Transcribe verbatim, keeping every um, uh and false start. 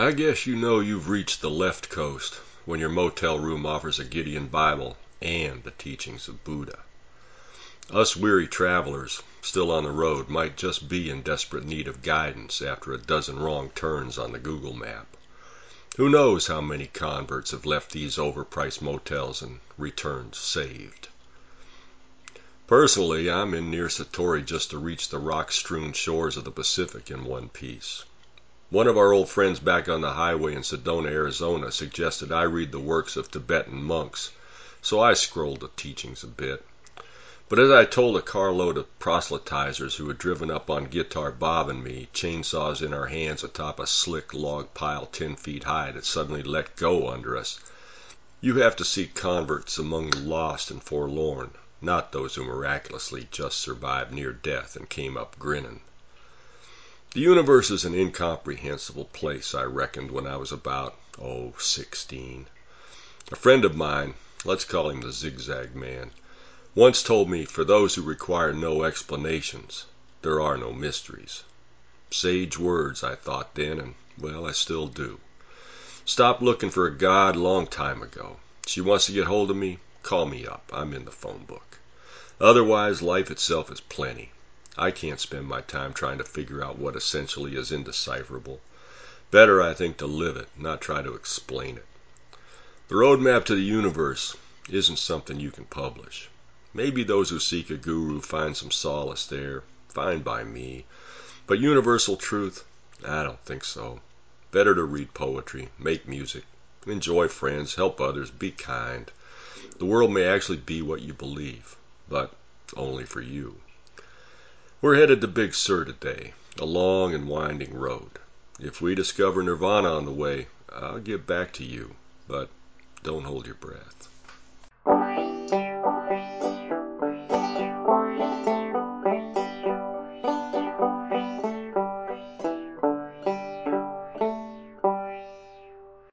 I guess you know you've reached the left coast when your motel room offers a Gideon Bible and the teachings of Buddha. Us weary travelers, still on the road, might just be in desperate need of guidance after a dozen wrong turns on the Google map. Who knows how many converts have left these overpriced motels and returned saved. Personally, I'm in near Satori just to reach the rock-strewn shores of the Pacific in one piece. One of our old friends back on the highway in Sedona, Arizona, suggested I read the works of Tibetan monks, so I scrolled the teachings a bit. But as I told a carload of proselytizers who had driven up on Guitar Bob and me, chainsaws in our hands atop a slick log pile ten feet high that suddenly let go under us, you have to seek converts among the lost and forlorn, not those who miraculously just survived near death and came up grinning. The universe is an incomprehensible place, I reckoned when I was about, oh, sixteen. A friend of mine, let's call him the Zigzag Man, once told me, for those who require no explanations, there are no mysteries. Sage words, I thought then, and, well, I still do. Stopped looking for a God long time ago. She wants to get hold of me? Call me up. I'm in the phone book. Otherwise, life itself is plenty. I can't spend my time trying to figure out what essentially is indecipherable. Better, I think, to live it, not try to explain it. The roadmap to the universe isn't something you can publish. Maybe those who seek a guru find some solace there, fine by me. But universal truth? I don't think so. Better to read poetry, make music, enjoy friends, help others, be kind. The world may actually be what you believe, but only for you. We're headed to Big Sur today, a long and winding road. If we discover nirvana on the way, I'll get back to you, but don't hold your breath.